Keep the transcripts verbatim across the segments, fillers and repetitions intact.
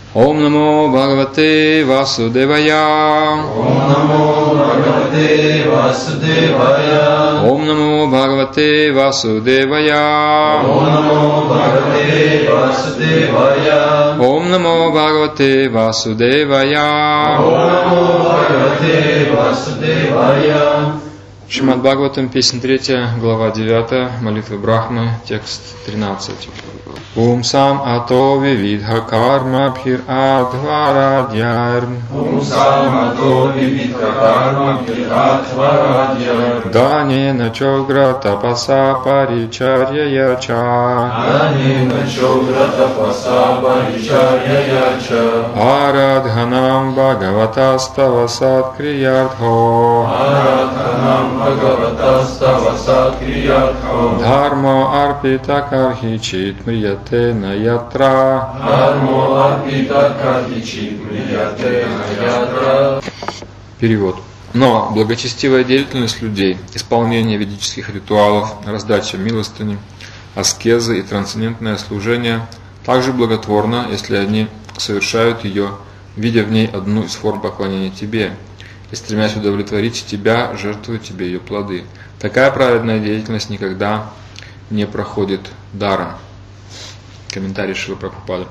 Ом намо Бхагавате Васудевая. Ом намо Бхагавате Васудевая. Ом намо Бхагавате Васудевая. Ом намо Бхагавате Васудевая. Ом намо Бхагавате Васудевая. Ом намо Бхагавате Васудевая. Шримад Бхагаватам, песня третья, глава девятая, молитвы Брахмы, текст тринадцать. Ум сам ато вивидха карма бхир адхварадьяр. Ум сам ато вивидха карма бхир адхварадьяр. Данена чогра тапаса паричарья яча. Данена чогра тапаса паричарья яча. Арадханам Бхагаватастава саткриярдхо. Арадханам Бхагаватастава саткриярдхо. Дхарма арпита кархичит мрияте на ятра. Дхарма арпита кархичит мрияте на ятра. Перевод. Но благочестивая деятельность людей, исполнение ведических ритуалов, раздача милостыни, аскезы и трансцендентное служение также благотворно, если они совершают ее, видя в ней одну из форм поклонения Тебе, и стремясь удовлетворить Тебя, жертвуя Тебе ее плоды. Такая праведная деятельность никогда не проходит даром. Комментарий Шрилы Прабхупады.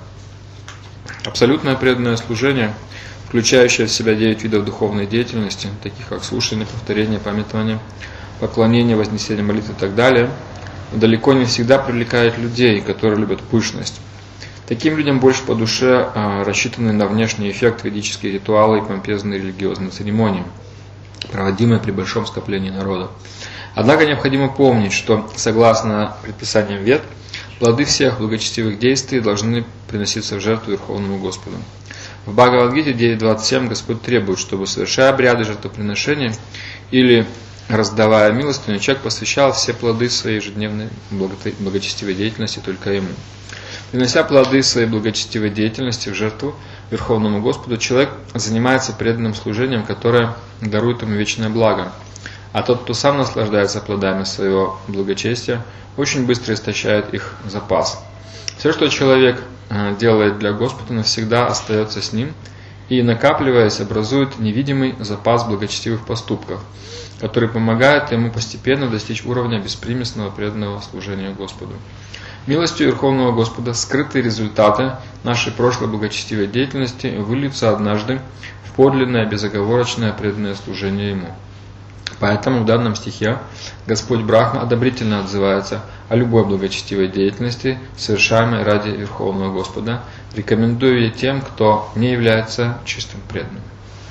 Абсолютное преданное служение, включающее в себя девять видов духовной деятельности, таких как слушание, повторение, памятование, поклонение, вознесение молитвы и так далее, далеко не всегда привлекает людей, которые любят пышность. Таким людям больше по душе а, рассчитаны на внешний эффект ведические ритуалы и помпезные религиозные церемонии, проводимые при большом скоплении народа. Однако необходимо помнить, что, согласно предписаниям Вед, плоды всех благочестивых действий должны приноситься в жертву Верховному Господу. В Бхагавад-гите девять двадцать семь Господь требует, чтобы, совершая обряды жертвоприношения или раздавая милостыню, человек посвящал все плоды своей ежедневной благочестивой деятельности только Ему. Принося плоды своей благочестивой деятельности в жертву Верховному Господу, человек занимается преданным служением, которое дарует ему вечное благо. А тот, кто сам наслаждается плодами своего благочестия, очень быстро истощает их запас. Все, что человек делает для Господа, навсегда остается с ним и, накапливаясь, образует невидимый запас благочестивых поступков, который помогает ему постепенно достичь уровня беспримесного преданного служения Господу. Милостью Верховного Господа скрытые результаты нашей прошлой благочестивой деятельности выльются однажды в подлинное безоговорочное преданное служение Ему. Поэтому в данном стихе Господь Брахма одобрительно отзывается о любой благочестивой деятельности, совершаемой ради Верховного Господа, рекомендуя ее тем, кто не является чистым преданным.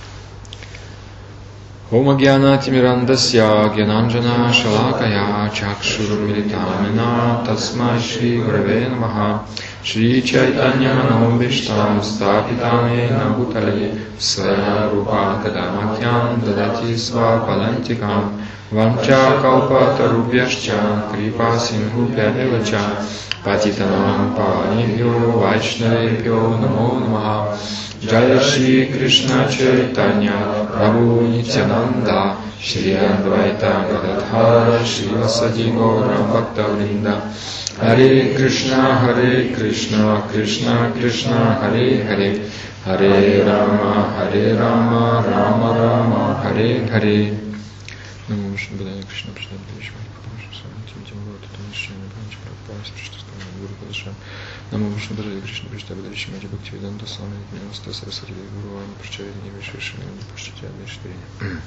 Ом агьянати мирандасья гьянанджана шалакая чакшурмилитамина тасмай шри гураве намаха шри чайтанья манобиштам стапитам йена бхутале свая рупа кадамакьям дадати свапалантикам ванча калпатарубьяшча крипа сингхупя эвача патитанам панибхьо вайшнавебхьо намо намаха. Джая Шри Кришна Чайтанья Прабху Нитянанда Шри Адвайта Гададхара Шри Васади Гора Бхактавринда. Харе Кришна, Харе Кришна, Кришна Кришна, Харе Харе, Харе Рама, Харе Рама, Рама Рама, Харе Харе. Намо Вишну Падане Кришна Пришна Бхавишма Пхавишма Савам Тим Тим Вот Это Нишина Бхавич Прабхавис Пришна Гуру Падаша. Намо Вишну Падане Кришна Пришна Бхавишма Бхактивиданта Свами Ниваста Сарасвати Гуру Вани Причарини Вишишина Пушчати Адмиштвини.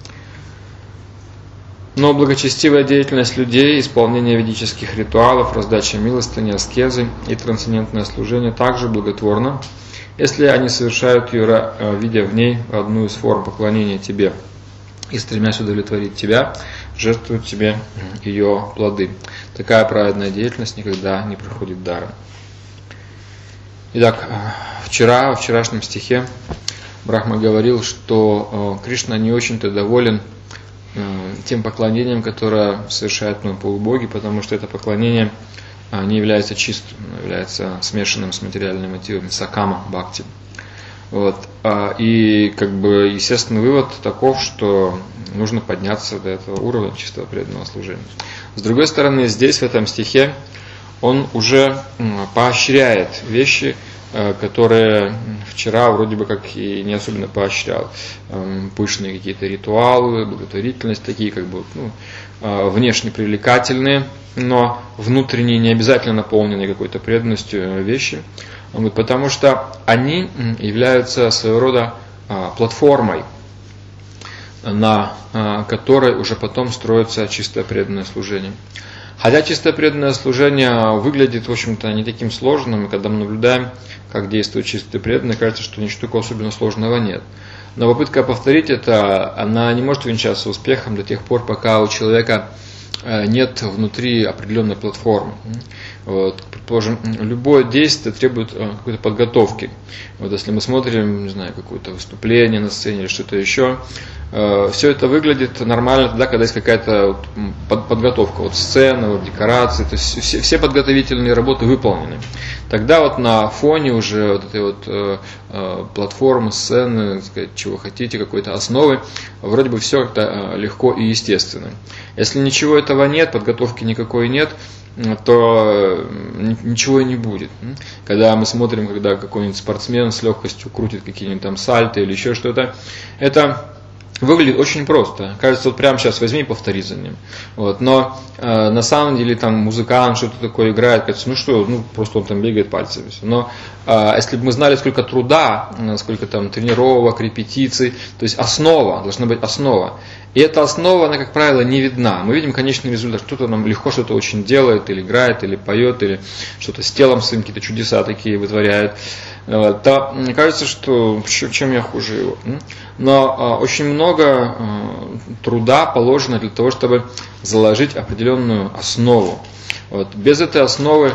Но благочестивая деятельность людей, исполнение ведических ритуалов, раздача милостыни, аскезы и трансцендентное служение также благотворно, если они совершают ее, видя в ней одну из форм поклонения Тебе и стремясь удовлетворить Тебя, жертвуют Тебе ее плоды. Такая праведная деятельность никогда не проходит даром. Итак, вчера, во вчерашнем стихе Брахма говорил, что Кришна не очень-то доволен тем поклонением, которое совершают мы полубоги, потому что это поклонение не является чистым, является смешанным с материальными мотивами, сакама бхакти. Вот. И как бы естественный вывод таков, что нужно подняться до этого уровня чистого преданного служения. С другой стороны, здесь, в этом стихе, он уже поощряет вещи, которые вчера вроде бы как и не особенно поощрял. Пышные какие-то ритуалы, благотворительность, такие как бы ну, внешне привлекательные, но внутренне не обязательно наполненные какой-то преданностью вещи. Потому что они являются своего рода платформой, на которой уже потом строится чистое преданное служение. Хотя чистое преданное служение выглядит, в общем-то, не таким сложным, и когда мы наблюдаем, как действует чистое преданное, кажется, что ничего такого особенно сложного нет. Но попытка повторить это, она не может увенчаться успехом до тех пор, пока у человека нет внутри определенной платформы. Вот, предположим, любое действие требует какой-то подготовки. Вот если мы смотрим, не знаю, какое-то выступление на сцене или что-то еще, э, все это выглядит нормально тогда, когда есть какая-то вот подготовка, вот сцена, вот декорации, то есть все, все подготовительные работы выполнены. Тогда вот на фоне уже вот этой вот э, э, платформы, сцены, так сказать, чего хотите, какой-то основы, вроде бы все это легко и естественно. Если ничего этого нет, подготовки никакой нет, то ничего и не будет. Когда мы смотрим, когда какой-нибудь спортсмен с легкостью крутит какие-нибудь там сальто или еще что-то, это выглядит очень просто. Кажется, вот прямо сейчас возьми и повтори за ним. Вот. Но э, на самом деле там музыкант что-то такое играет, кажется, ну что, ну просто он там бегает пальцами. Но э, если бы мы знали, сколько труда, сколько там тренировок, репетиций, то есть основа, должна быть основа. И эта основа, она, как правило, не видна. Мы видим конечный результат. Кто-то нам легко что-то очень делает, или играет, или поет, или что-то с телом своим, какие-то чудеса такие вытворяет. То мне кажется, что чем я хуже его. Но очень много труда положено для того, чтобы заложить определенную основу. Вот. Без этой основы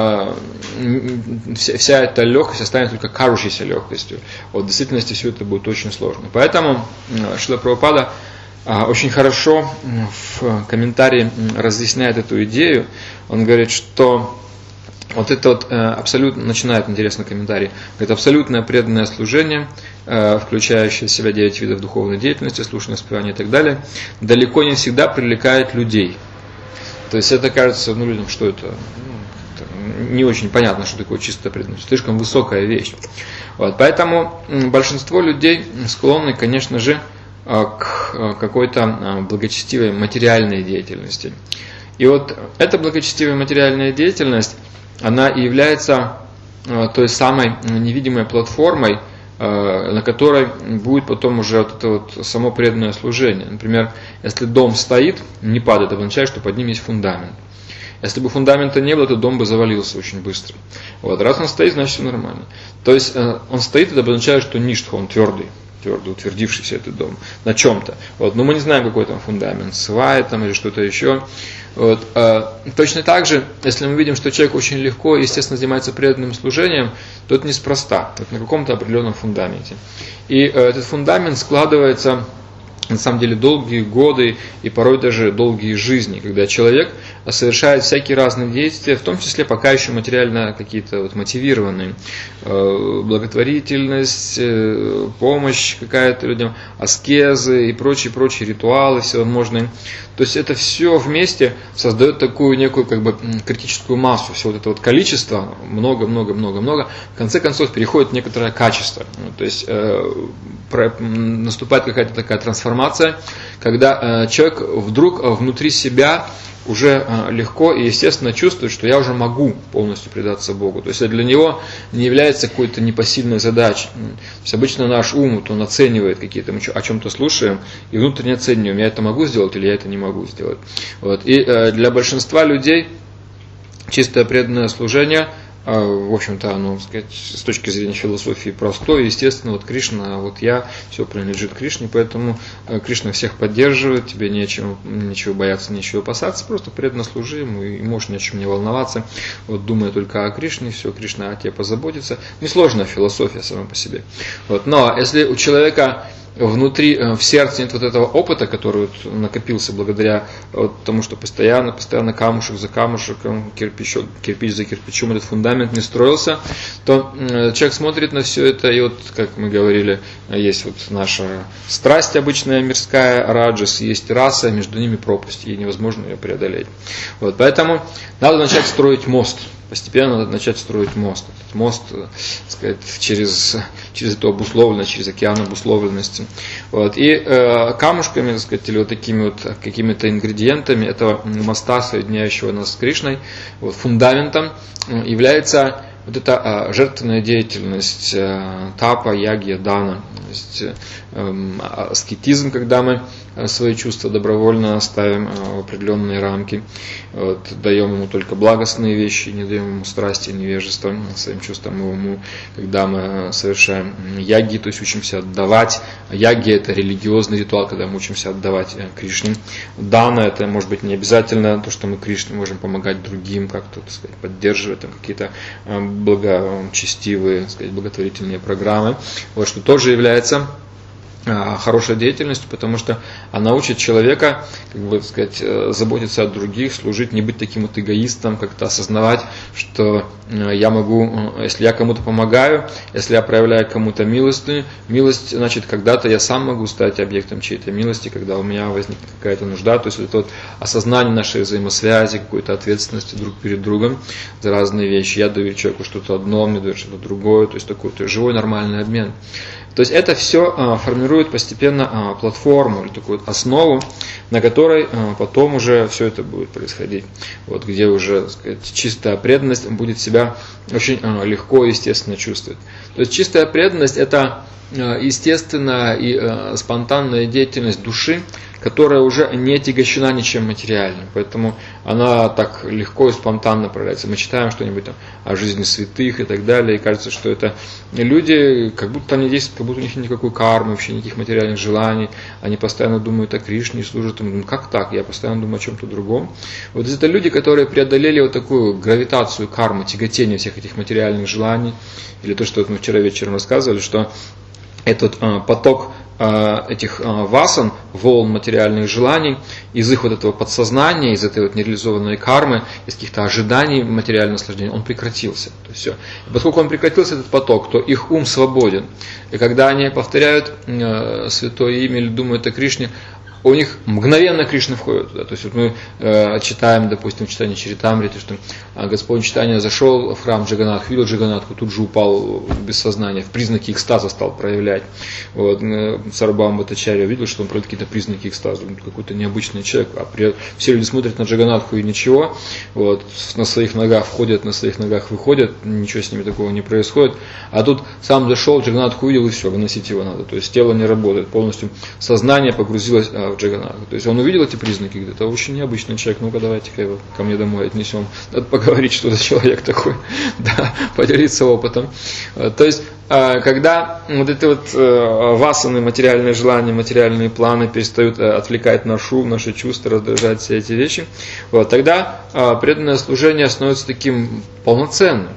вся эта легкость останется только кажущейся легкостью. Вот. В действительности все это будет очень сложно. Поэтому Шрила Прабхупада очень хорошо в комментарии разъясняет эту идею. Он говорит, что вот это вот абсолютно, начинает интересный комментарий, это абсолютное преданное служение, включающее в себя девять видов духовной деятельности, слушание, воспевание и так далее, далеко не всегда привлекает людей. То есть это кажется, ну, людям, что это, ну, не очень понятно, что такое чистая преданность, слишком высокая вещь. Вот, поэтому большинство людей склонны, конечно же, к какой-то благочестивой материальной деятельности. И вот эта благочестивая материальная деятельность, она и является той самой невидимой платформой, на которой будет потом уже вот это вот само преданное служение. Например, если дом стоит, не падает, это означает, что под ним есть фундамент. Если бы фундамента не было, то дом бы завалился очень быстро. Вот. Раз он стоит, значит все нормально. То есть он стоит, это означает, что ништха, он твердый. Твердо утвердившийся этот дом на чем-то. Вот. Но мы не знаем, какой там фундамент, свай там или что-то еще. Вот. А, точно так же, если мы видим, что человек очень легко и естественно занимается преданным служением, то это неспроста, это на каком-то определенном фундаменте. И а, этот фундамент складывается на самом деле долгие годы и порой даже долгие жизни, когда человек совершает всякие разные действия, в том числе пока еще материально какие-то вот мотивированные. Благотворительность, помощь какая-то людям, аскезы и прочие-прочие ритуалы всевозможные. То есть это все вместе создает такую некую как бы критическую массу. Все вот это вот количество, много-много-много-много, в конце концов переходит в некоторое качество. То есть э, про, наступает какая-то такая трансформация, когда э, человек вдруг внутри себя уже легко и естественно чувствует, что я уже могу полностью предаться Богу. То есть это для него не является какой-то непосильной задачей. То есть обычно наш ум, вот он оценивает какие-то, мы о чем-то слушаем, и внутренне оцениваем, я это могу сделать или я это не могу сделать. Вот. И для большинства людей чистое преданное служение, в общем-то, оно, так сказать, с точки зрения философии простое, естественно, вот Кришна, вот я, все принадлежит Кришне, поэтому Кришна всех поддерживает, тебе нечего, ничего бояться, ничего опасаться, просто преданно служи ему, и можешь ни о чем не волноваться, вот думая только о Кришне, все, Кришна о тебе позаботится. Несложная философия сама по себе. Вот. Но если у человека внутри, в сердце нет вот этого опыта, который вот накопился благодаря вот тому, что постоянно, постоянно камушек за камушеком, кирпич, кирпич за кирпичом этот фундамент не строился, то человек смотрит на все это, и вот, как мы говорили, есть вот наша страсть обычная мирская, раджас, есть раса, между ними пропасть, и невозможно ее преодолеть. Вот, поэтому надо начать строить мост. Постепенно надо начать строить мост. Этот мост, так сказать, через, через эту обусловленность, через океан обусловленности. Вот. И э, камушками, так сказать, или вот такими вот какими-то ингредиентами этого моста, соединяющего нас с Кришной, вот, фундаментом, является вот эта э, жертвенная деятельность э, тапа, яги, дана. То есть э, аскетизм, когда мы свои чувства добровольно ставим в определенные рамки, вот, даем ему только благостные вещи, не даем ему страсти, невежества своим чувствам и уму. Когда мы совершаем яги, то есть учимся отдавать. Яги — это религиозный ритуал, когда мы учимся отдавать Кришне. Дана — это может быть не обязательно то, что мы Кришне можем помогать другим, как-то, так сказать, поддерживать там какие-то благочестивые, так сказать, благотворительные программы, вот, что тоже является хорошей деятельностью, потому что она учит человека, как бы сказать, заботиться о других, служить, не быть таким вот эгоистом, как-то осознавать, что я могу, если я кому-то помогаю, если я проявляю кому-то милостыню, милость, значит, когда-то я сам могу стать объектом чьей-то милости, когда у меня возникнет какая-то нужда, то есть это вот осознание нашей взаимосвязи, какой-то ответственности друг перед другом за разные вещи. Я даю человеку что-то одно, он мне дает что-то другое, то есть такой вот живой нормальный обмен. То есть это все а, формирует постепенно а, платформу или такую вот основу, на которой а, потом уже все это будет происходить. Вот, где уже, так сказать, чистая преданность будет себя очень а, легко и естественно чувствовать. То есть чистая преданность — это а, естественная и а, спонтанная деятельность души, которая уже не отягощена ничем материальным. Поэтому она так легко и спонтанно проявляется. Мы читаем что-нибудь там о жизни святых и так далее, и кажется, что это люди, как будто они действуют, как будто у них нет никакой кармы, вообще никаких материальных желаний, они постоянно думают о Кришне и служат ему. Ну как так? Я постоянно думаю о чем-то другом. Вот это люди, которые преодолели вот такую гравитацию кармы, тяготение всех этих материальных желаний, или то, что вот мы вчера вечером рассказывали, что этот а, поток этих васан, волн материальных желаний, из их вот этого подсознания, из этой вот нереализованной кармы, из каких-то ожиданий материального наслаждения, он прекратился. То есть все. И поскольку он прекратился, этот поток, то их ум свободен. И когда они повторяют э, святое имя или думают о Кришне, у них мгновенно Кришна входит туда. То есть вот мы э, читаем, допустим, в читании Чаритамриты, что э, Господь Чайтанья зашел в храм Джаганатху, видел Джаганатху, тут же упал без сознания, в признаки экстаза стал проявлять. Вот, э, Сарабхама Бхаттачарья видел, что он проявляет какие-то признаки экстаза, он какой-то необычный человек, а при, все люди смотрят на Джаганатху и ничего, вот, на своих ногах входят, на своих ногах выходят, ничего с ними такого не происходит. А тут сам зашел, Джаганатху увидел, и все, выносить его надо. То есть тело не работает, полностью сознание погрузилось в Джаганатху. То есть он увидел эти признаки, говорит, это очень необычный человек, ну-ка давайте-ка его ко мне домой отнесем. Надо поговорить, что за человек такой, да, поделиться опытом. То есть, когда вот эти вот васаны, материальные желания, материальные планы перестают отвлекать наш ум, наши чувства, раздражать все эти вещи, вот, тогда преданное служение становится таким полноценным.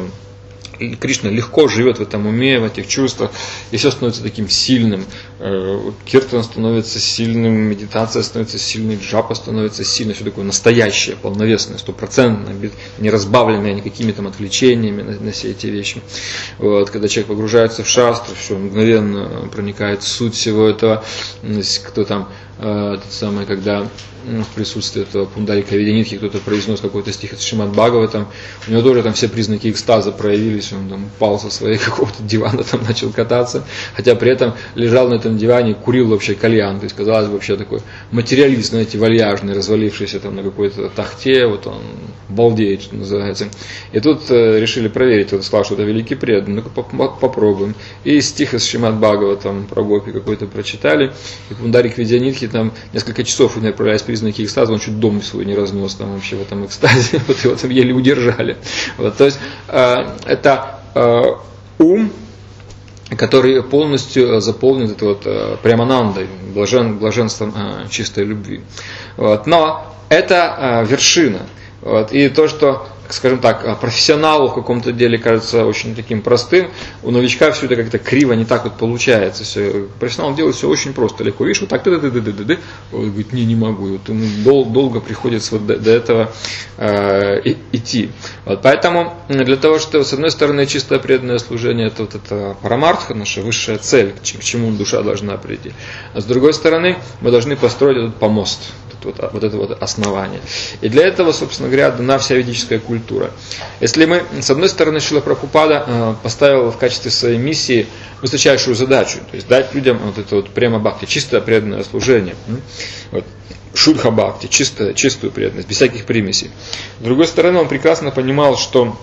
И Кришна легко живет в этом уме, в этих чувствах, и все становится таким сильным. Киртан становится сильным, медитация становится сильной, джапа становится сильной, все такое настоящее, полновесное, стопроцентное, не разбавленное никакими там отвлечениями на, на все эти вещи. Вот, когда человек погружается в шастру, все мгновенно проникает в суть всего этого. Кто там, э, тот самый, когда в присутствии этого Пундарика Видянитхи кто-то произнес какой-то стих из Шримад Бхагаватам, у него тоже там все признаки экстаза проявились, он там упал со своего какого-то дивана, там начал кататься, хотя при этом лежал на этом диване, курил вообще кальян, то есть казалось бы вообще такой материалист, знаете, вальяжный, развалившийся там на какой-то тахте, вот он балдеет, что называется. И тут э, решили проверить, он сказал, что это великий преданный, ну-ка попробуем. И стих из Шримад Бхагаватам про гопи какой-то прочитали, и Пундарик Видянитхи там несколько часов у него отправлялись признаки экстаза, он чуть дом свой не разнес там вообще в этом экстазе, вот его там еле удержали. Вот, то есть э, это э, ум, который полностью заполнен это вот, э, пряманандой, блажен, блаженством э, чистой любви. Вот, но это э, вершина. Вот, и то, что скажем так, профессионалу в каком-то деле кажется очень таким простым, у новичка все это как-то криво, не так вот получается. Все. Профессионал делает все очень просто, легко. Видишь, вот так, ты-ты-ты-ты-ты-ты. Он говорит, не, не могу. Вот ему дол- долго приходится вот до, до этого э, идти. Вот, поэтому для того, чтобы, с одной стороны, чистое преданное служение, это вот это парамартха, наша высшая цель, к чему душа должна прийти. А с другой стороны, мы должны построить этот помост. Вот, вот это вот основание. И для этого, собственно говоря, дана вся ведическая культура. Если мы, с одной стороны, Шрила Прабхупада э, поставил в качестве своей миссии высочайшую задачу, то есть дать людям вот это вот према бхакти, чистое преданное служение. Вот. Шудха бхакти, чистую, чистую преданность, без всяких примесей. С другой стороны, он прекрасно понимал, что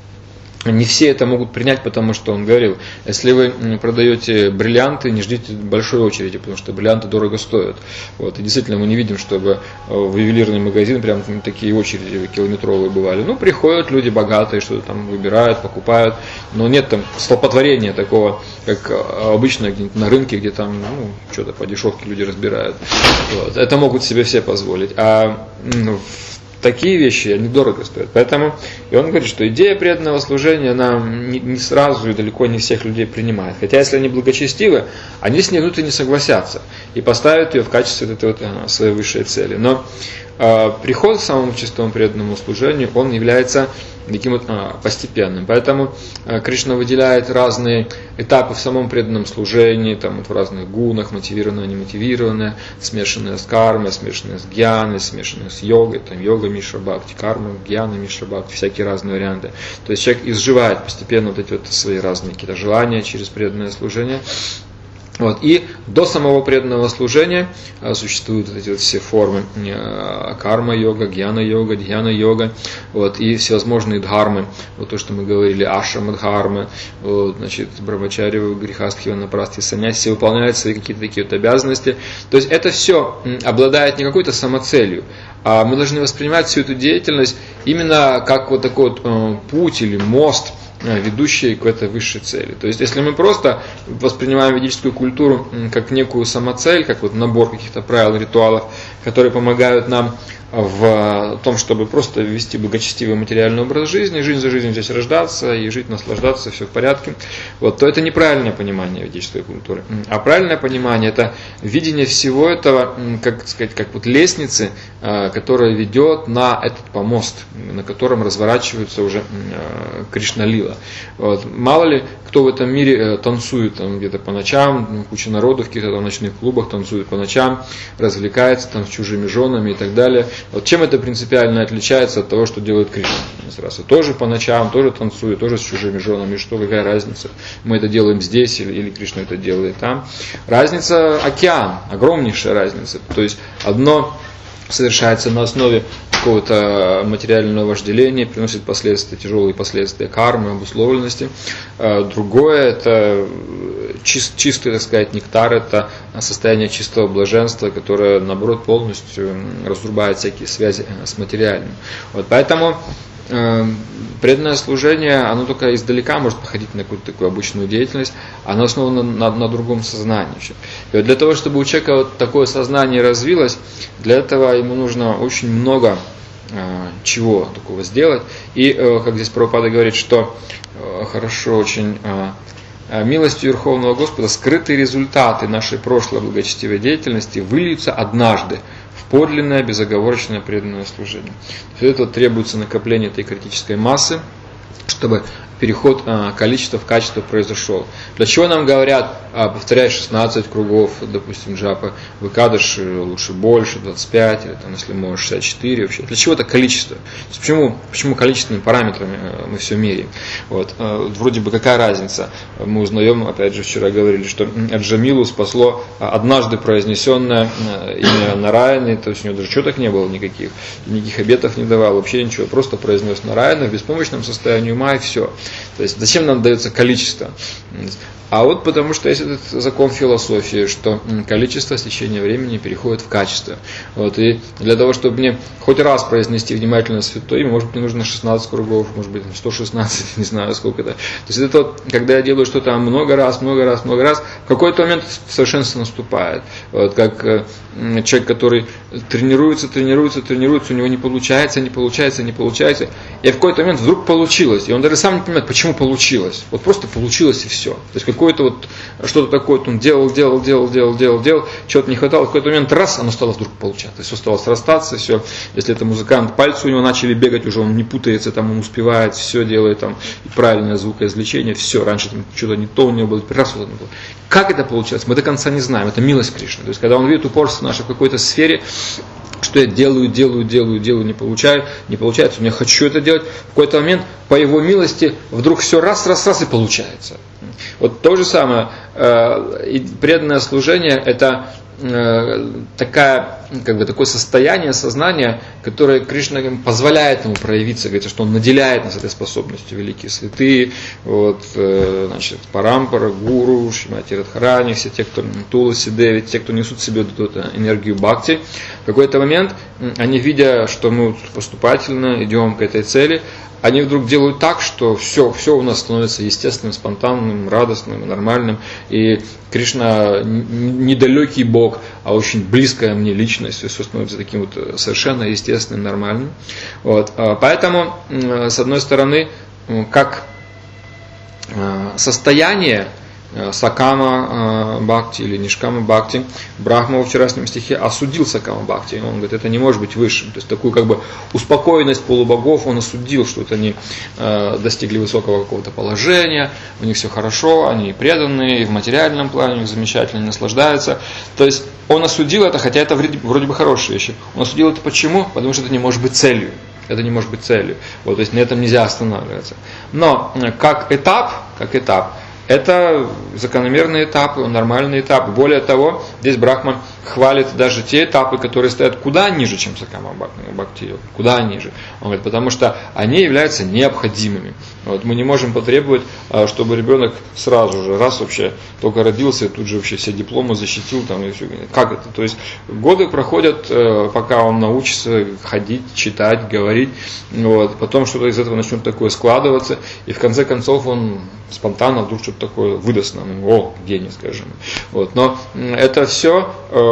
не все это могут принять, потому что он говорил, если вы продаете бриллианты, не ждите большой очереди, потому что бриллианты дорого стоят. Вот. И действительно мы не видим, чтобы в ювелирный магазин прям такие очереди километровые бывали. Ну, приходят люди богатые, что-то там выбирают, покупают, но нет там столпотворения такого, как обычно где-нибудь на рынке, где там ну, что-то по дешевке люди разбирают. Вот. Это могут себе все позволить. А ну, такие вещи, они дорого стоят. Поэтому и он говорит, что идея преданного служения, она не, не сразу и далеко не всех людей принимает. Хотя если они благочестивы, они с ней внутренне согласятся и поставят ее в качестве этой вот, а, своей высшей цели. Но а, приход к самому чистому преданному служению, он является таким вот а, постепенным. Поэтому а, Кришна выделяет разные этапы в самом преданном служении, там вот в разных гунах, мотивированное, немотивированное, смешанное с кармой, смешанное с гьяной, смешанное с йогой, там йога мишра бхакти, карма, гьяна мишра бхакти, всякие разные варианты. То есть человек изживает постепенно вот эти вот свои разные какие-то желания через преданное служение. Вот. И до самого преданного служения а, существуют вот эти вот все формы а, карма-йога, гьяна-йога, дхьяна-йога, вот, и всевозможные дхармы, вот то, что мы говорили, ашрама-дхармы, вот, значит, брамачарья, грехастхи, ванапрастхи, саньяси, все выполняют свои какие-то такие вот обязанности. То есть это все обладает не какой-то самоцелью, а мы должны воспринимать всю эту деятельность именно как вот такой вот э, путь или мост, ведущие к этой высшей цели. То есть, если мы просто воспринимаем ведическую культуру как некую самоцель, как вот набор каких-то правил, ритуалов, которые помогают нам в том, чтобы просто вести благочестивый материальный образ жизни, жизнь за жизнью здесь рождаться и жить, наслаждаться, все в порядке, вот, то это неправильное понимание ведической культуры. А правильное понимание – это видение всего этого, как сказать, как вот лестницы, которая ведет на этот помост, на котором разворачивается уже Кришна-лила. Вот. Мало ли, кто в этом мире танцует там, где-то по ночам, куча народу в каких-то там ночных клубах танцует по ночам, развлекается там с чужими женами и так далее. Вот чем это принципиально отличается от того, что делает Кришна? Сразу. Тоже по ночам, тоже танцует, тоже с чужими женами. Что, какая разница? Мы это делаем здесь или, или Кришна это делает там? Разница океан, огромнейшая разница. То есть одно совершается на основе какого-то материального вожделения, приносит последствия, тяжелые последствия кармы, обусловленности. Другое – это чист, чистый, так сказать, нектар, это состояние чистого блаженства, которое, наоборот, полностью разрубает всякие связи с материальным. Вот, поэтому э, преданное служение, оно только издалека может походить на какую-то такую обычную деятельность, оно основано на, на, на другом сознании. И вот для того, чтобы у человека вот такое сознание развилось, для этого ему нужно очень много э, чего такого сделать. И, э, как здесь Прабхупада говорит, что э, хорошо очень э, милостью Верховного Господа скрытые результаты нашей прошлой благочестивой деятельности выльются однажды в подлинное, безоговорочное преданное служение. Все это требуется накопление этой критической массы, чтобы переход а, количества в качество произошел. Для чего нам говорят, а, повторяй шестнадцать кругов, допустим, джапа, выкадыш лучше больше, двадцать пять, или там, если можешь, шестьдесят четыре вообще. Для чего это количество? Почему, почему количественными параметрами а, мы все меряем? Вот, а, вроде бы какая разница? Мы узнаем, опять же, вчера говорили, что Аджамилу спасло однажды произнесенное имя Нараяны, то есть у него даже четок не было никаких, никаких обетов не давал, вообще ничего, просто произнес Нараяна в беспомощном состоянии ума и все. То есть зачем нам дается количество? А вот потому что есть этот закон философии, что количество с течением времени переходит в качество. Вот, и для того, чтобы мне хоть раз произнести внимательно святое имя, может быть, мне нужно шестнадцать кругов, может быть, сто шестнадцать, не знаю сколько это. То есть это вот, когда я делаю что-то много раз, много раз, много раз, в какой-то момент совершенство наступает. Вот, как э, человек, который тренируется, тренируется, тренируется, у него не получается, не получается, не получается, и в какой-то момент вдруг получилось, и он даже сам не понимает, почему получилось. Вот просто получилось и все. То есть какое-то вот что-то такое, он делал, делал, делал, делал, делал, делал, чего-то не хватало, в какой-то момент раз, оно стало вдруг получаться, все стало срастаться, все. Если это музыкант, пальцы у него начали бегать, уже он не путается, там он успевает, все делает, там, и правильное звукоизвлечение, все, раньше там что-то не то у него было, раз вот оно было. Как это получилось, мы до конца не знаем, это милость Кришны. То есть когда он видит упорство наше в какой-то сфере, что я делаю, делаю, делаю, делаю, не получаю, не получается, я хочу это делать, в какой-то момент по его милости вдруг все раз, раз, раз и получается. Вот то же самое, э, преданное служение – это э, такая, как бы, такое состояние сознания, которое Кришна позволяет ему проявиться, говорит, что он наделяет нас этой способностью, великие святые, вот, э, значит, Парампара, Гуру, Шримати Радхарани, все те, кто Туласи Деви, те, кто несут в себе эту энергию бхакти, в какой-то момент они, видя, что мы поступательно идем к этой цели, они вдруг делают так, что все, все у нас становится естественным, спонтанным, радостным, нормальным. И Кришна недалекий Бог, а очень близкая мне личность, все становится таким вот совершенно естественным, нормальным. Вот. Поэтому, с одной стороны, как состояние Сакама Бхакти или Нишкама Бхакти, Брахма во вчерашнем стихе осудил Сакама Бхакти. Он говорит, это не может быть высшим. То есть такую как бы успокоенность полубогов он осудил, что это они достигли высокого какого-то положения, у них все хорошо, они преданные, и в материальном плане у них замечательно, они наслаждаются. То есть он осудил это, хотя это вроде бы хорошие вещи. Он осудил это почему? Потому что это не может быть целью. Это не может быть целью. Вот, то есть на этом нельзя останавливаться. Но как этап, как этап, это закономерный этап, нормальный этап. Более того, здесь Брахман хвалит даже те этапы, которые стоят куда ниже, чем Сакама Бхакти, куда ниже. Он говорит, потому что они являются необходимыми. Вот, мы не можем потребовать, чтобы ребенок сразу же, раз вообще только родился, тут же вообще все дипломы защитил. Там, и все. Как это? То есть годы проходят, пока он научится ходить, читать, говорить. Вот, потом что-то из этого начнет такое складываться, и в конце концов он спонтанно вдруг что-то такое выдаст нам. О, гений, скажем. Вот, но это все...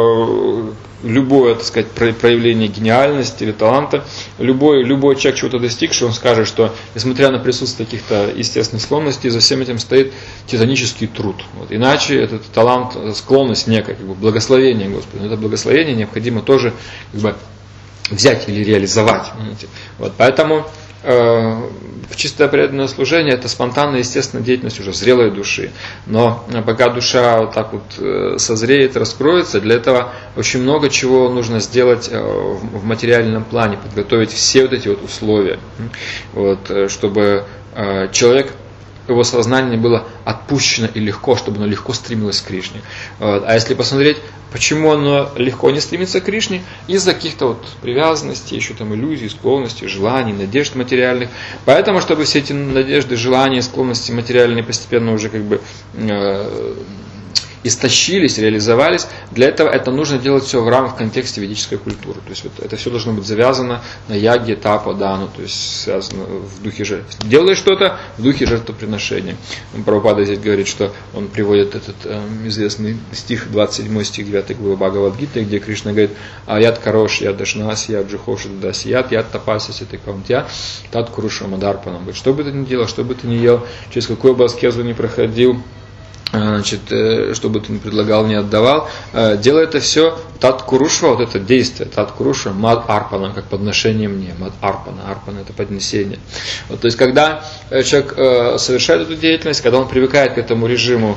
любое, так сказать, проявление гениальности или таланта, любой, любой человек чего-то достигший, он скажет, что несмотря на присутствие каких-то естественных склонностей, за всем этим стоит титанический труд. Вот. Иначе этот талант, склонность некая, как бы благословение Господа. Но это благословение необходимо тоже как бы взять или реализовать. Вот. Поэтому э, чистое преданное служение – это спонтанная, естественная деятельность уже зрелой души. Но пока душа вот так вот созреет, раскроется, для этого очень много чего нужно сделать в материальном плане, подготовить все вот эти вот условия, вот, чтобы человек, его сознание было отпущено и легко, чтобы оно легко стремилось к Кришне. Вот. А если посмотреть, почему оно легко не стремится к Кришне, из-за каких-то вот привязанностей, еще там иллюзий, склонностей, желаний, надежд материальных. Поэтому, чтобы все эти надежды, желания, склонности материальные постепенно уже как бы э, истощились, реализовались, для этого это нужно делать все в рамках контекста ведической культуры. То есть вот это все должно быть завязано на яге, тапа, дану, то есть связано в духе жертвы. Делай что-то в духе жертвоприношения. Прабхупада здесь говорит, что он приводит этот э, известный стих, двадцать седьмой стих девятой главы Бхагавад-гиты, где Кришна говорит: «Аят карош, яд дашнас, яд джихоши дасият, яд тапаси ситы каунтя, тат куруша мадарпанам». Что бы ты ни делал, что бы ты ни ел, через какую бы аскезу ни проходил, значит, что бы ты ни предлагал, не отдавал, делай это все тат курушва, вот это действие, тат курушва, мад арпана, как подношение мне, мад арпана, арпана это поднесение. Вот, то есть, когда человек совершает эту деятельность, когда он привыкает к этому режиму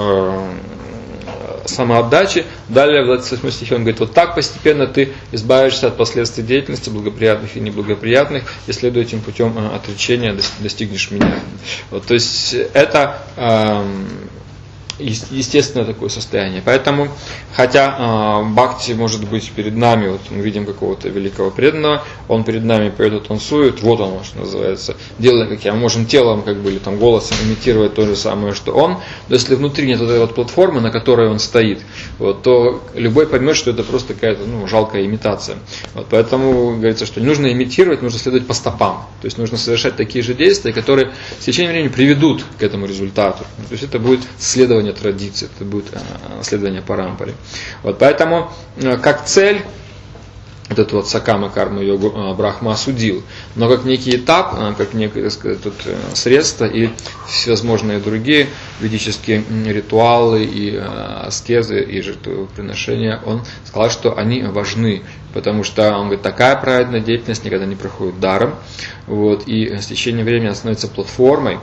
самоотдачи, далее в двадцать восьмом стихе он говорит: вот так постепенно ты избавишься от последствий деятельности, благоприятных и неблагоприятных, и следуя этим путем отречения достигнешь меня. Вот, то есть это естественное такое состояние. Поэтому, хотя э, бхакти может быть перед нами, вот мы видим какого-то великого преданного, он перед нами поет, танцует, вот он, что называется, делает, как я, мы можем телом, как бы, или там голосом имитировать то же самое, что он, но если внутри нет этой вот платформы, на которой он стоит, вот, то любой поймет, что это просто какая-то, ну, жалкая имитация. Вот, поэтому говорится, что не нужно имитировать, нужно следовать по стопам. То есть нужно совершать такие же действия, которые в течение времени приведут к этому результату. То есть это будет следование традиции, это будет следование парампаре. Вот, поэтому как цель вот эту вот сакама карму йогу Брахма осудил, но как некий этап, как некое, так сказать, тут средство и всевозможные другие ведические ритуалы и аскезы и жертвоприношения, он сказал, что они важны, потому что он говорит, такая праведная деятельность никогда не проходит даром, вот, и с течением времени она становится платформой,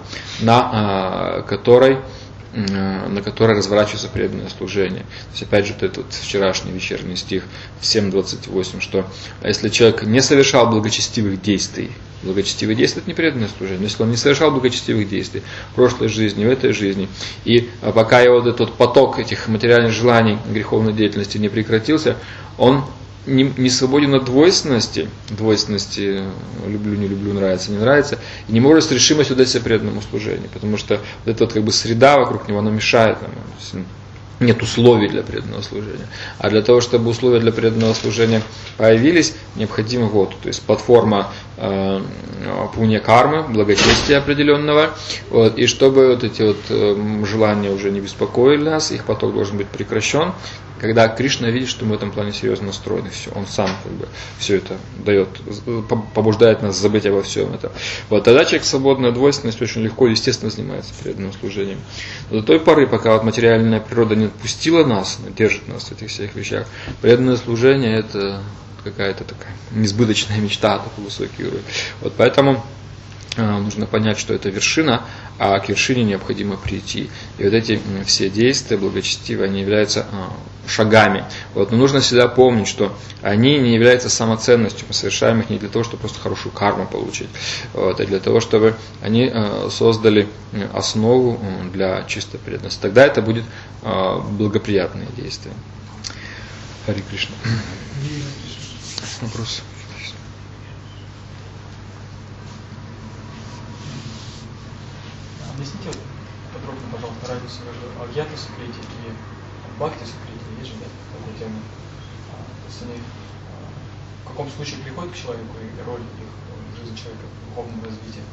на которой на которой разворачивается преданное служение. То есть, опять же, вот этот вот вчерашний вечерний стих семь двадцать восемь, что если человек не совершал благочестивых действий, благочестивые действия – это не преданное служение, если он не совершал благочестивых действий в прошлой жизни, в этой жизни, и пока его вот этот поток этих материальных желаний, греховной деятельности не прекратился, он Не, не свободен от двойственности, двойственности люблю, не люблю, нравится, не нравится, и не может с решимостью дать себе преданному служению, потому что вот эта вот как бы среда вокруг него, она мешает нам, нет условий для преданного служения. А для того, чтобы условия для преданного служения появились, необходимо вот, то есть платформа э, пунья кармы, благочестия определенного, вот, и чтобы вот эти вот э, желания уже не беспокоили нас, их поток должен быть прекращен. Когда Кришна видит, что мы в этом плане серьезно настроены, все, он сам как бы все это дает, побуждает нас забыть обо всем этом. Вот тогда человек свободной двойственностью очень легко и естественно занимается преданным служением. Но до той поры, пока вот материальная природа не отпустила нас, держит нас в этих всех вещах, преданное служение это какая-то такая несбыточная мечта, такой высокий уровень. Вот поэтому нужно понять, что это вершина, а к вершине необходимо прийти. И вот эти все действия благочестивые, они являются шагами. Вот. Но нужно всегда помнить, что они не являются самоценностью. Мы совершаем их не для того, чтобы просто хорошую карму получить, вот, а для того, чтобы они создали основу для чистой преданности. Тогда это будет благоприятное действие. Хари Кришна. Вопрос. Объясните подробно, пожалуйста, разницу между агьята сукрити и бхакти сукрити. Есть же, да, такая тема. То есть они в каком случае приходят к человеку и роль их в жизни человека в духовном развитии?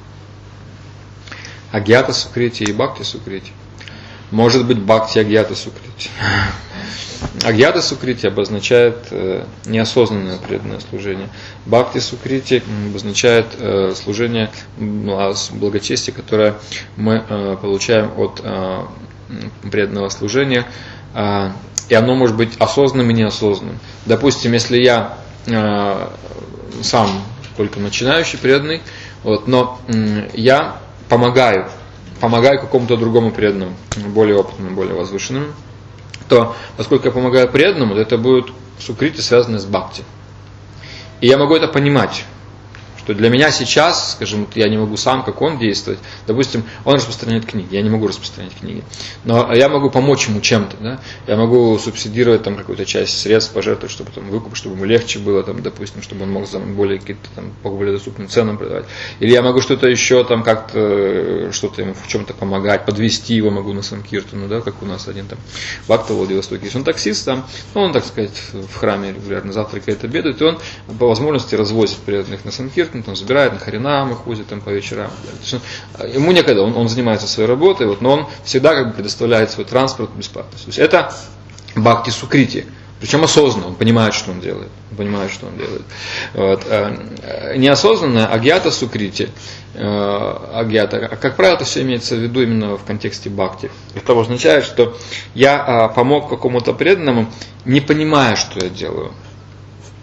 Агьята сукрити и бхакти сукрити. Может быть, бхакти агьята сукрити. Агьята сукрити обозначает э, неосознанное преданное служение. Бхакти сукрити обозначает э, служение, ну, благочестие, которое мы э, получаем от э, преданного служения. Э, и оно может быть осознанным и неосознанным. Допустим, если я э, сам только начинающий преданный, вот, но э, я помогаю, помогаю какому-то другому преданному, более опытному, более возвышенному, то поскольку я помогаю преданному, то это будет сукрити, связанное с бхакти. И я могу это понимать, что для меня сейчас, скажем, я не могу сам, как он, действовать. Допустим, он распространяет книги, я не могу распространять книги. Но я могу помочь ему чем-то. Да? Я могу субсидировать там, какую-то часть средств, пожертвовать, чтобы там, выкуп, чтобы ему легче было, там, допустим, чтобы он мог за более, какие-то, там, по более доступным ценам продавать. Или я могу что-то еще, там, как-то, что-то ему в чем-то помогать, подвести его могу на Санкиртану, да, как у нас один там Бхакта в Владивостоке. Если он таксист, там, ну, он, так сказать, в храме регулярно завтракает, обедает, и он по возможности развозит преданных на Санкиртану, там, забирает на харинамы, ходит там по вечерам. Он, ему некогда, он, он занимается своей работой, вот, но он всегда как бы предоставляет свой транспорт бесплатно. То есть это бхакти сукрити, причем осознанно, он понимает, что он делает. Он понимает, что он делает. Вот. Неосознанно агьята сукрити, агьята, как правило, это все имеется в виду именно в контексте бхакти. Это означает, что я помог какому-то преданному, не понимая, что я делаю.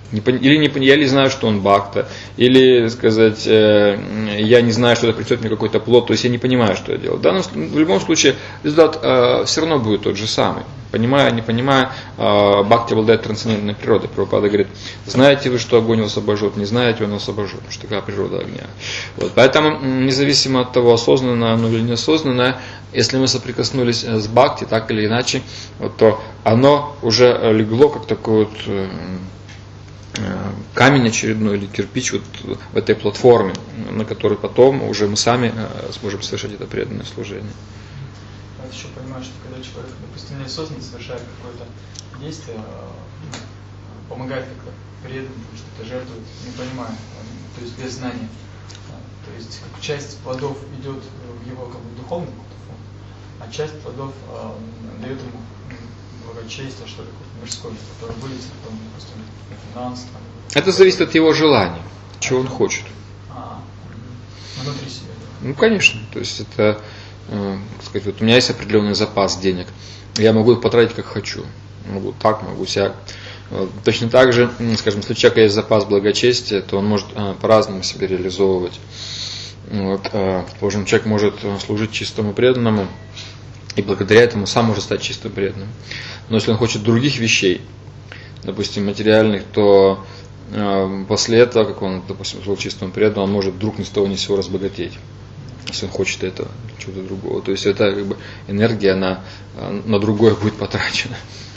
Не, или не, я не знаю, что он бхакта, или, сказать, э, я не знаю, что это принесет мне какой-то плод, то есть я не понимаю, что я делаю. В, данном, в любом случае результат э, все равно будет тот же самый. Понимая, не понимая, э, бхакти обладает трансцендентной природой. Прабхупада говорит, знаете вы, что огонь вас обожжет, не знаете, он вас обожжет, потому что такая природа огня. Вот. Поэтому, независимо от того, осознанно оно или неосознанное, если мы соприкоснулись с бхакти, так или иначе, вот, то оно уже легло как такой вот э, камень очередной или кирпич вот в этой платформе, на которой потом уже мы сами сможем совершать это преданное служение. Я еще понимаю, что когда человек, допустим, неосознанно совершает какое-то действие, помогает как-то преданным, что-то жертвует, не понимая, то есть без знания. То есть как часть плодов идет в его как бы духовный фонд, а часть плодов э, дает ему благочестие, что ли, мирское, которое выльется потом, допустим, на финансы. Там, это зависит от его желания, чего он хочет. А, внутри себя. Да. Ну, конечно. То есть это, э, сказать, вот у меня есть определенный запас денег. Я могу их потратить как хочу. Могу так, могу сяк. Вот. Точно так же, скажем, если у человека есть запас благочестия, то он может э, по-разному себя реализовывать. Вот, э, предположим, человек может служить чистому преданному, и благодаря этому сам может стать чистым преданным. Но если он хочет других вещей, допустим, материальных, то э, после этого, как он, допустим, служил чистому преданному, он может вдруг ни с того ни с сего разбогатеть, если он хочет этого, чего-то другого. То есть это как бы энергия, она э, на другое будет потрачена.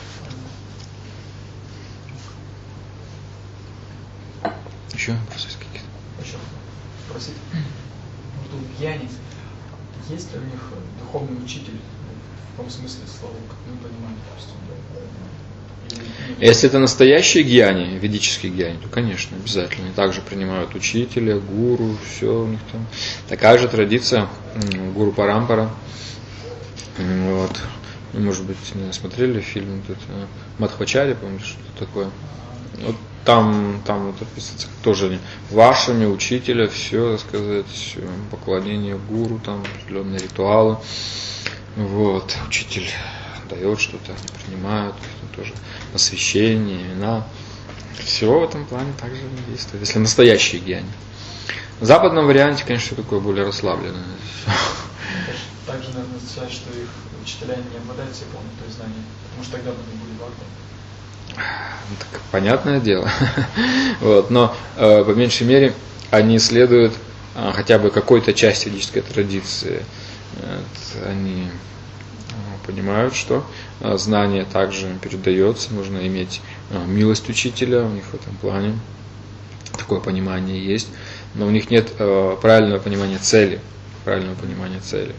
Еще вопросы какие-то? Еще спросить. Вот у гьяни есть ли у них духовный учитель? В каком смысле слова, как мы понимаем, допустим, да? Если это настоящие гьяни, ведические гьяни, то, конечно, обязательно. Они также принимают учителя, гуру, все у них там. Такая же традиция гуру Парампара. Вот. Может быть, не смотрели фильм вот это, Мадхвачарья, по-моему, что-то такое. Вот там, там вот описывается тоже вашими учителя, все, так сказать, все, поклонение гуру, там определенные ритуалы. Вот, учитель дает что-то, они принимают, тоже посвящение, имена. Все в этом плане также действует, если настоящие гьяни. В западном варианте, конечно, такое более расслабленное. Также, наверное, означает, что их учителя не обладают всей полнотой знаний, потому что тогда бы не были бхактами. Так, понятное дело. Вот, но э, по меньшей мере они следуют э, хотя бы какой-то части ведической традиции. Вот, они э, понимают, что э, знание также передается, нужно иметь э, милость учителя, у них в этом плане такое понимание есть, но у них нет э, правильного понимания цели, правильного понимания цели.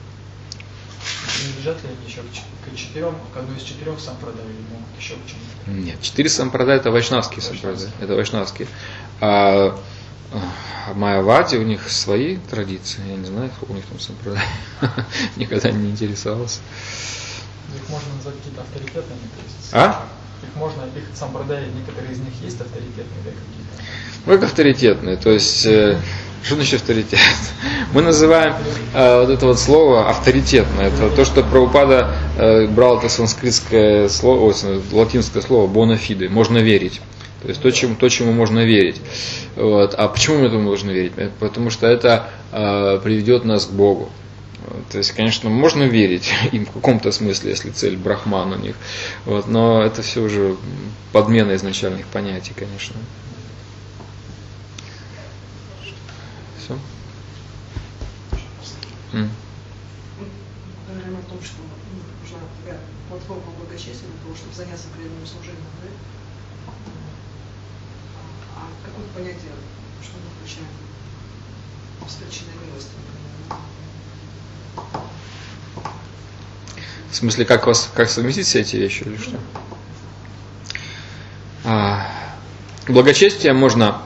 Не лежат ли они еще к четырем, к одной из четырех сампрадай, или могут еще к чему-то? Нет, четыре сампрадай это вайшнавские сампрадай, это вайшнавские. А, а Майявади, у них свои традиции, я не знаю, сколько у них там сампрадай, никогда не интересовался. Их можно назвать какие-то авторитетными, то есть. А? Их можно, их сампрадай, некоторые из них есть авторитетные, да, какие-то? Ну, как авторитетные, то есть, э, что значит авторитет? Мы называем э, вот это вот слово авторитетное. Это то, что Прабхупада э, брал это санскритское слово, о, латинское слово bona fide, можно верить. То есть то, чему, то, чему можно верить. Вот. А почему мы этому должны верить? Потому что это э, приведет нас к Богу. То есть, конечно, можно верить им в каком-то смысле, если цель брахман у них. Вот. Но это все уже подмена изначальных понятий, конечно. Все? Mm. Говорим о том, что нужна такая платформа благочестия для того, чтобы заняться преданным служением, да? А какое понятие, что мы включаем в встречной милости? В смысле, как вас, как совместить все эти вещи или что? А, благочестие можно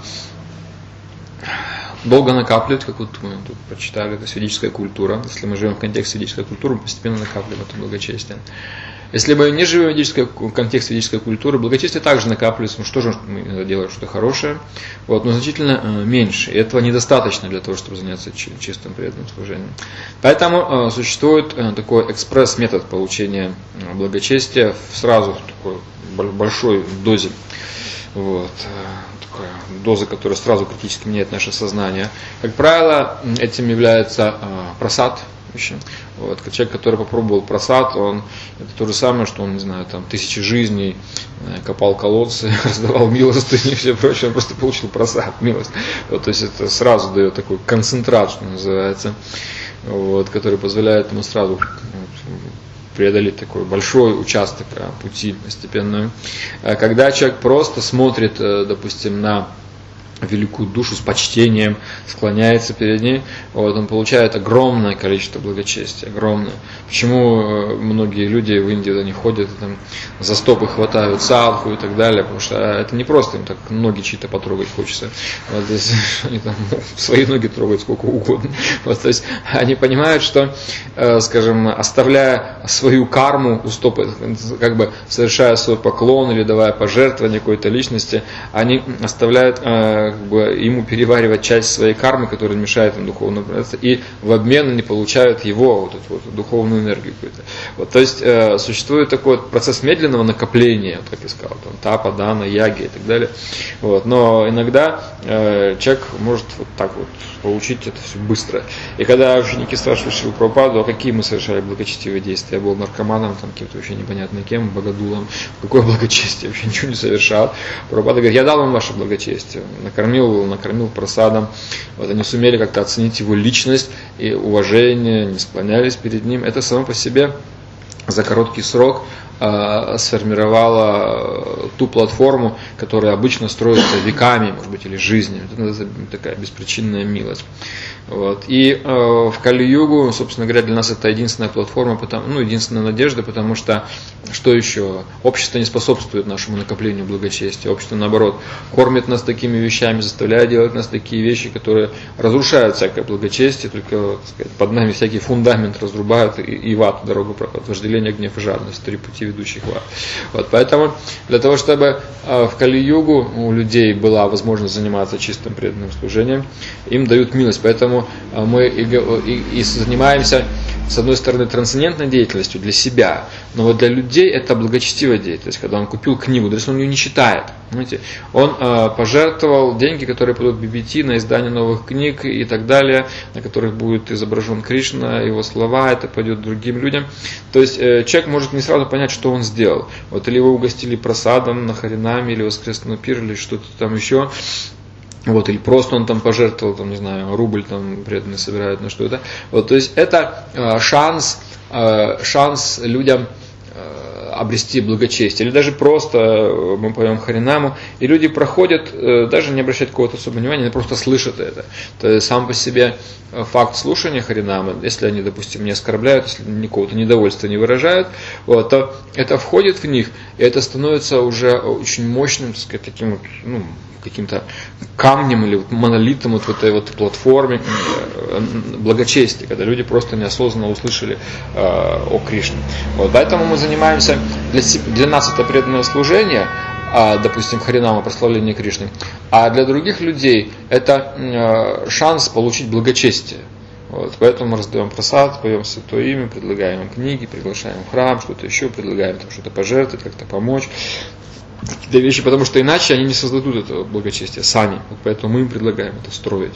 долго накапливать, как вот мы тут прочитали, это ведическая культура. Если мы живем в контексте ведической культуры, мы постепенно накапливаем это благочестие. Если мы не живем в, ведической, в контексте ведической культуры, благочестие также накапливается, ну что же мы делаем что-то хорошее, вот, но значительно э, меньше. И этого недостаточно для того, чтобы заняться чи- чистым преданным служением. Поэтому э, существует э, такой экспресс-метод получения э, благочестия сразу в такой большой дозе. Вот. Такая доза, которая сразу критически меняет наше сознание. Как правило, этим является прасад. Вот. Человек, который попробовал прасад, он это то же самое, что он, не знаю, там тысячи жизней копал колодцы, раздавал милостыню и все прочее, он просто получил прасад, милость. Вот, то есть это сразу дает такой концентрат, что называется, вот, который позволяет ему сразу преодолеть такой большой участок пути постепенно. Когда человек просто смотрит, допустим, на великую душу с почтением, склоняется перед ней, вот, он получает огромное количество благочестия, огромное. Почему многие люди в Индии они ходят, там, за стопы хватают садху и так далее, потому что это не просто им так ноги чьи-то потрогать хочется, вот, здесь, они там свои ноги трогают сколько угодно, вот, то есть они понимают, что, э, скажем, оставляя свою карму у стопы, как бы совершая свой поклон или давая пожертвование какой-то личности, они оставляют э, как бы ему переваривать часть своей кармы, которая мешает им духовно проявляться, и в обмен они получают его вот эту вот духовную энергию какую-то. Вот, то есть э, существует такой вот процесс медленного накопления, вот, как я сказал, там, тапа, дана, яги и так далее. Вот, но иногда э, человек может вот так вот получить это все быстро. И когда ученики спрашивали Шрилу Прабхупаду, а какие мы совершали благочестивые действия, я был наркоманом, там, каким-то вообще непонятно кем, богодулом, какое благочестие, вообще ничего не совершал. Прабхупада говорит, я дал вам ваше благочестие, накормил, накормил просадом. Вот, они сумели как-то оценить его личность и уважение, не склонялись перед ним. Это само по себе за короткий срок э, сформировало ту платформу, которая обычно строится веками, может быть, или жизнью. Это такая беспричинная милость. Вот. И э, в Кали-югу, собственно говоря, для нас это единственная платформа, потому, ну, единственная надежда, потому что, что еще? Общество не способствует нашему накоплению благочестия. Общество, наоборот, кормит нас такими вещами, заставляет делать нас такие вещи, которые разрушают всякое благочестие, только, так сказать, под нами всякий фундамент разрубают и, и в ад дорогу проходит. Вожделение, гнев и жадность, три пути, ведущих в ад. Вот. Поэтому для того, чтобы э, в Кали-югу у людей была возможность заниматься чистым преданным служением, им дают милость. Поэтому мы и, и, и занимаемся, с одной стороны, трансцендентной деятельностью для себя, но вот для людей это благочестивая деятельность, когда он купил книгу, даже если он ее не читает. Понимаете? Он э, пожертвовал деньги, которые пойдут в би би ти на издание новых книг и так далее, на которых будет изображен Кришна, его слова, это пойдет другим людям. То есть э, человек может не сразу понять, что он сделал. Вот, или его угостили просадом на харинаме, или воскресный пир, или что-то там еще. Вот, или просто он там пожертвовал, там, не знаю, рубль там преданные собирают на что-то. Вот, то есть это э, шанс, э, шанс людям э, обрести благочестие. Или даже просто э, мы поем Харинаму, и люди проходят, э, даже не обращают какого-то особого внимания, они просто слышат это. То есть сам по себе факт слушания Харинамы, если они, допустим, не оскорбляют, если никакого-то недовольства не выражают, вот, то это входит в них, и это становится уже очень мощным, так сказать, таким вот, ну, каким-то камнем или монолитом вот в этой вот платформе благочестия, когда люди просто неосознанно услышали э, о Кришне. Вот, поэтому мы занимаемся, для, для нас это преданное служение, а, допустим, Харинама, прославление Кришны, а для других людей это э, шанс получить благочестие. Вот, поэтому мы раздаем прасад, поем святое имя, предлагаем им книги, приглашаем в храм, что-то еще, предлагаем там что-то пожертвовать, как-то помочь. Какие-то вещи, потому что иначе они не создадут этого благочестия сами. Вот поэтому мы им предлагаем это строить.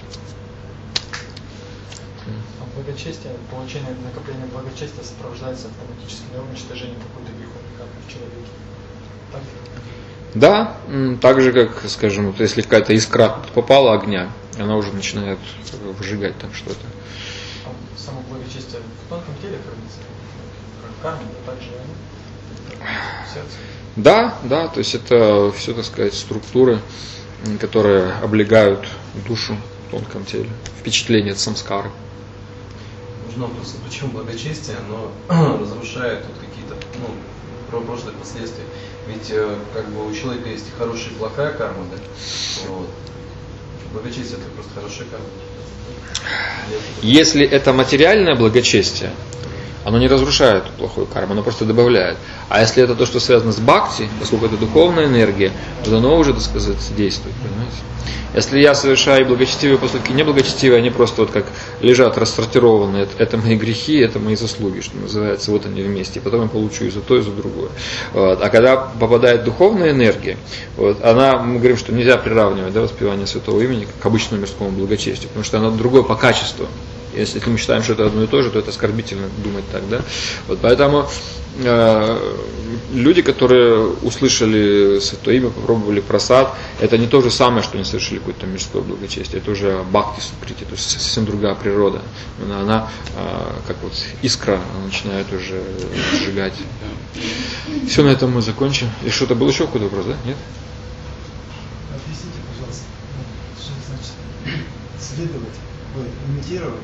А благочестие, получение накопления благочестия сопровождается автоматически уничтожением какой-то греховной капли в человеке. Так? Да, так же как, скажем, вот если какая-то искра попала огня, она уже начинает выжигать там что-то. А само благочестие в тонком теле хранится, как карма, да, так же в сердце. Да, да, то есть это все, так сказать, структуры, которые облегают душу в тонком теле, впечатление от самскары. Нужно просто, почему благочестие, оно разрушает вот какие-то, ну, прошлые последствия. Ведь как бы у человека есть хорошая и плохая карма, да? Вот. Благочестие это просто хорошая карма. Если это материальное благочестие, оно не разрушает плохую карму, оно просто добавляет. А если это то, что связано с бхакти, поскольку это духовная энергия, то оно уже, так сказать, действует, понимаете? Если я совершаю благочестивые поступки, неблагочестивые, они просто вот как лежат рассортированные. Это, это мои грехи, это мои заслуги, что называется, вот они вместе. И потом я получу и за то, и за другое. Вот. А когда попадает духовная энергия, вот, она, мы говорим, что нельзя приравнивать, да, воспевание святого имени к обычному мирскому благочестию, потому что оно другое по качеству. Если мы считаем, что это одно и то же, то это оскорбительно думать так, да. Вот, поэтому э, люди, которые услышали святое имя, попробовали прасад, это не то же самое, что они совершили какое-то мирское благочестие, это уже бхакти сукрити, то есть совсем другая природа. Она, она э, как вот искра, она начинает уже сжигать. Все, на этом мы закончим. И что-то был еще какой-то вопрос, да? Нет? Объясните, пожалуйста, что значит следовать, имитировать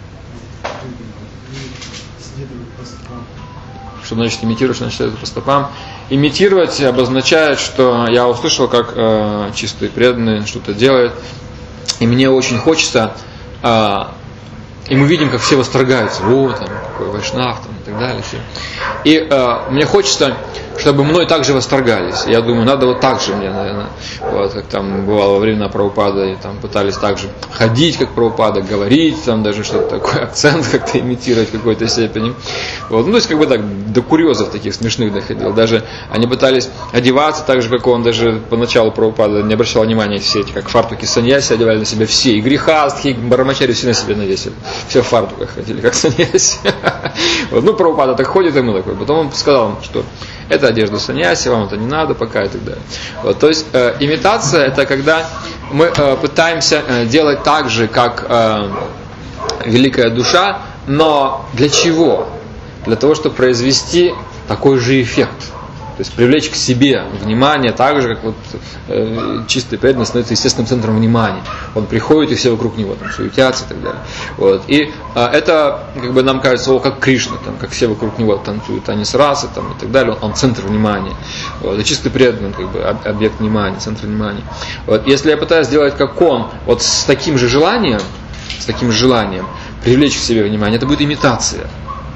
и следовать по стопам. Что значит имитировать, что значит следовать по стопам? Имитировать обозначает, что я услышал, как э, чистый преданный что-то делает, и мне очень хочется, э, и мы видим, как все восторгаются, вот там, какой вайшнав, там, и так далее. Все. И э, мне хочется, чтобы мной также восторгались. Я думаю, надо вот так же мне, наверное, вот, как там бывало во времена Прабхупады, и там пытались также ходить, как Прабхупада, говорить, там даже что-то такое, акцент как-то имитировать в какой-то степени. Вот. Ну, то есть, как бы так, до курьезов таких смешных доходил. Даже они пытались одеваться так же, как он, даже поначалу Прабхупада не обращал внимания, все эти, как фартуки саньяси одевали на себя все, и грехастхи, и барамачари все на себя навесили. Все в фартуках ходили, как саньяси. Вот. Ну, Прабхупада так ходит, и мы такой. Потом он сказал, что это одежда саньяси, вам это не надо пока и так далее. Вот, то есть э, имитация это когда мы э, пытаемся э, делать так же, как э, великая душа, но для чего? Для того, чтобы произвести такой же эффект. То есть привлечь к себе внимание так же, как вот э, чистый преданный становится естественным центром внимания. Он приходит, и все вокруг него там суетятся и так далее. Вот. И э, это, как бы нам кажется, о, как Кришна, там, как все вокруг него танцуют, они с расы там, и так далее, он, он центр внимания. Вот. И чистый преданный, как бы, объект внимания, центр внимания. Вот. Если я пытаюсь сделать как он, вот с таким же желанием, с таким же желанием привлечь к себе внимание, это будет имитация.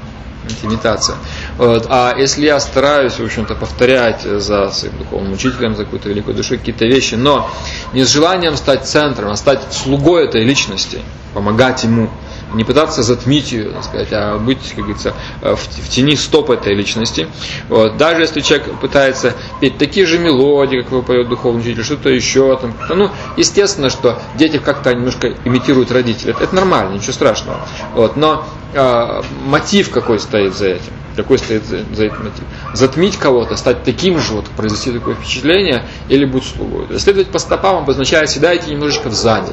Имитация. Вот. А если я стараюсь, в общем-то, повторять за своим духовным учителем, за какой-то великой душой какие-то вещи, но не с желанием стать центром, а стать слугой этой личности, помогать ему, не пытаться затмить ее, так сказать, а быть, как говорится, в, в тени стоп этой личности. Вот. Даже если человек пытается петь такие же мелодии, как его поет духовный учитель, что-то еще, там, ну, естественно, что дети как-то немножко имитируют родителей. Это, это нормально, ничего страшного. Вот. Но э, мотив какой стоит за этим? Какой стоит за, за этим мотив? Затмить кого-то, стать таким же, вот, произвести такое впечатление, или быть слугой. Следовать по стопам обозначает всегда идти немножечко сзади.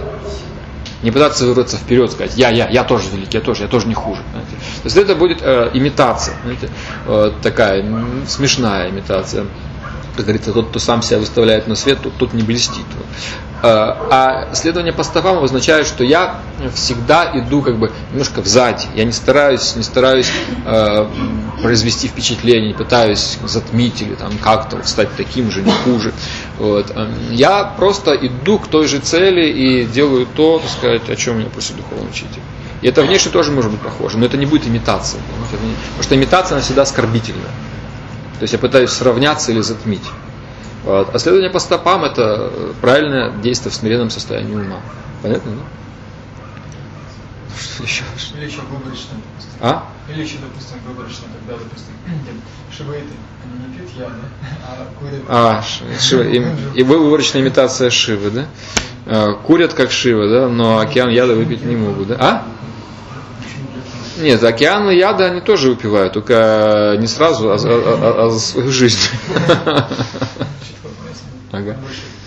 Не пытаться вырваться вперед, сказать, я, я, я тоже великий, я тоже, я тоже не хуже. Знаете. То есть это будет э, имитация, знаете, э, такая м, смешная имитация. Как говорится, тот, кто сам себя выставляет на свет, тот, тот не блестит. А следование по стопам означает, что я всегда иду как бы немножко сзади. Я не стараюсь, не стараюсь э, произвести впечатление, не пытаюсь затмить или там как-то вот стать таким же, не хуже. Вот. Я просто иду к той же цели и делаю то, так сказать, о чем меня просит духовный учитель. И это внешне тоже может быть похоже, но это не будет имитация. Потому что имитация, она всегда оскорбительна. То есть я пытаюсь сравняться или затмить. Вот. А следование по стопам – это правильное действие в смиренном состоянии ума. Понятно, да? Что еще? Или еще выборочно. А? Или еще, допустим, выборочно, когда, допустим, шиваиты, они не пьют я, да? А курят. А, шива. И, и выборочная имитация Шивы, да? А, курят как Шива, да? Но океан яда выпить не могут, да? А? Нет, океаны яда они тоже выпивают, только не сразу, а, а, а, а за свою жизнь. Ага.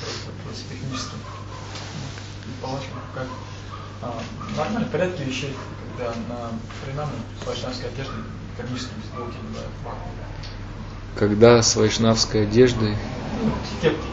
Нормально, в порядке вещей, когда на хренам с вайшнавской одеждой кармические футболки бывают. Когда с вайшнавской одеждой? Ну, кепки.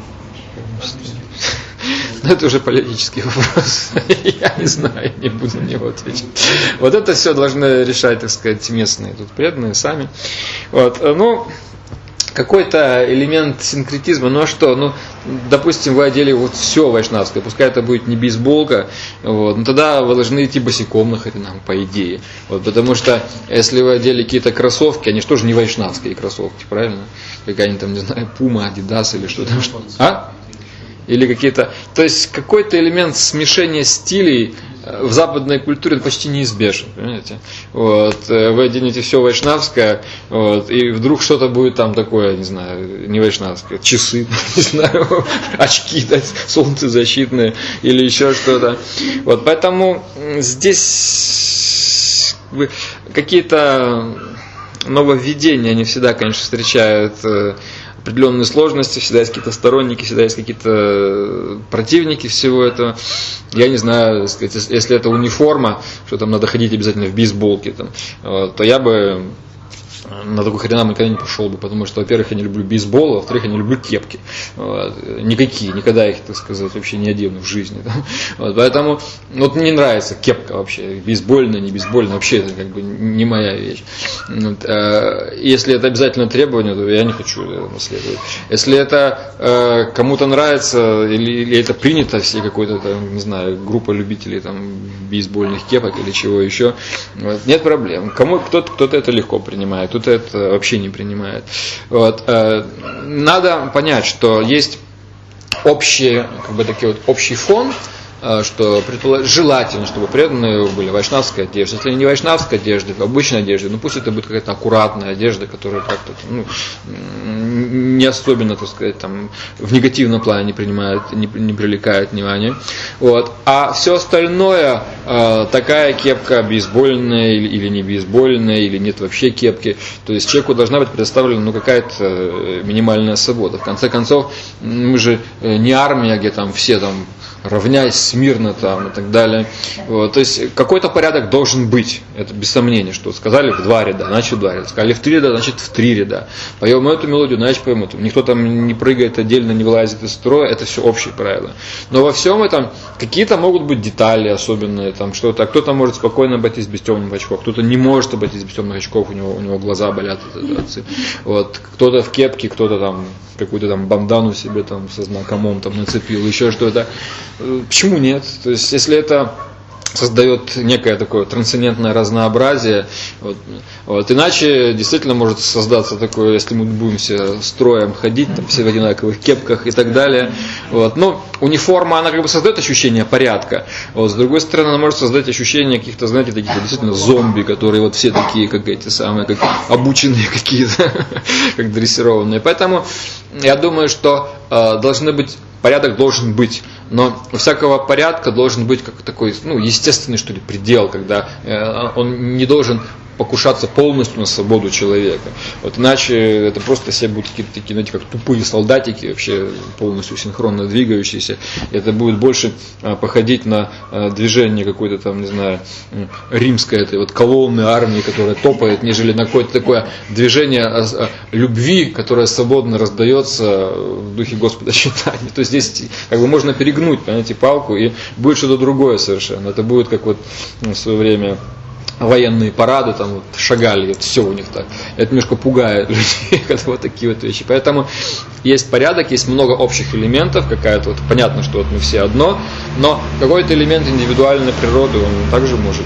Это уже политический вопрос. Я не знаю, не буду на него отвечать. Вот это все должны решать, так сказать, местные тут преданные сами. Вот. Ну, какой-то элемент синкретизма, ну а что, ну, допустим, вы одели вот все вайшнавское, пускай это будет не бейсболка, вот, но тогда вы должны идти босиком на хренам, по идее, вот, потому что если вы одели какие-то кроссовки, они же тоже не вайшнавские кроссовки, правильно? Какая-нибудь там, не знаю, Puma, Adidas или что-то, а? Или какие-то, то есть какой-то элемент смешения стилей в западной культуре почти неизбежен, понимаете? Вот, вы оденете все вайшнавское, вот, и вдруг что-то будет там такое, не знаю, не вайшнавское, часы, не знаю, очки, да, солнцезащитные или еще что-то. Вот, поэтому здесь какие-то нововведения, они всегда, конечно, встречают определенные сложности, всегда есть какие-то сторонники, всегда есть какие-то противники всего этого. Я не знаю, сказать, если это униформа, что там надо ходить обязательно в бейсболке, там, то я бы на такой хренам никогда не пошел бы, потому что, во-первых, я не люблю бейсбол, а во-вторых, я не люблю кепки. Вот. Никакие, никогда их, так сказать, вообще не одену в жизни. Да? Вот. Поэтому вот мне не нравится кепка вообще, бейсбольная, не бейсбольная, вообще это как бы не моя вещь. Вот. Если это обязательное требование, то я не хочу это наследовать. Если это э, кому-то нравится, или, или это принято, все какой-то там, не знаю, группа любителей там, бейсбольных кепок или чего еще, вот. Нет проблем. Кому, кто-то, кто-то это легко принимает, кто-то это вообще не принимает. Вот. Надо понять, что есть общий, как бы, такой вот общий фон, что желательно, чтобы преданные были вайшнавской одежды. Если не вайшнавской одежды, в обычной одежде, ну пусть это будет какая-то аккуратная одежда, которая как-то ну, не особенно, так сказать, там, в негативном плане не принимает, не, не привлекает внимания. Вот. А все остальное, э, такая кепка бейсбольная или, или не бейсбольная, или нет вообще кепки, то есть человеку должна быть предоставлена ну, какая-то минимальная свобода. В конце концов, мы же не армия, где там все там равняйся смирно там и так далее. Вот. То есть какой-то порядок должен быть. Это без сомнения, что сказали в два ряда, значит в два ряда. Сказали в три ряда, значит в три ряда. Поем эту мелодию, значит поем эту. Никто там не прыгает отдельно, не вылазит из строя. Это все общие правила. Но во всем этом какие-то могут быть детали особенные. Там, что-то. Кто-то может спокойно обойтись без темных очков. Кто-то не может обойтись без темных очков. У него, у него глаза болят. Вот. Кто-то в кепке, кто-то там какую-то там бандану себе там со знаком ом там нацепил, еще что-то. Почему нет? То есть, если это создает некое такое трансцендентное разнообразие, вот, вот, иначе действительно может создаться такое, если мы будем все строем ходить, там, все в одинаковых кепках и так далее. Вот. Но униформа, она как бы создает ощущение порядка. Вот. С другой стороны, она может создать ощущение каких-то, знаете, таких действительно зомби, которые вот все такие, как эти самые, как обученные какие-то, как дрессированные. Поэтому я думаю, что э, должны быть порядок должен быть, но у всякого порядка должен быть как такой, ну, естественный, что ли, предел, когда э, он не должен покушаться полностью на свободу человека. Вот иначе это просто все будут какие-то такие, знаете, как тупые солдатики, вообще полностью синхронно двигающиеся. Это будет больше а, походить на а, движение какой-то там, не знаю, римской этой вот колонны армии, которая топает, нежели на какое-то такое движение а, а, любви, которое свободно раздается в духе Господа читания. То есть здесь как бы можно перегнуть, понимаете, палку, и будет что-то другое совершенно. Это будет как вот ну, в свое время военные парады, там вот шагали, это все у них так. Это немножко пугает людей, когда вот такие вот вещи. Поэтому есть порядок, есть много общих элементов, какая-то вот, понятно, что вот мы все одно, но какой-то элемент индивидуальной природы, он также может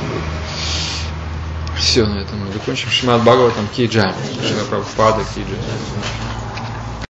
быть. Все, на этом мы закончим. Шримад Бхагаватам, Ки Джай. Шрила Прабхупада, Ки Джай.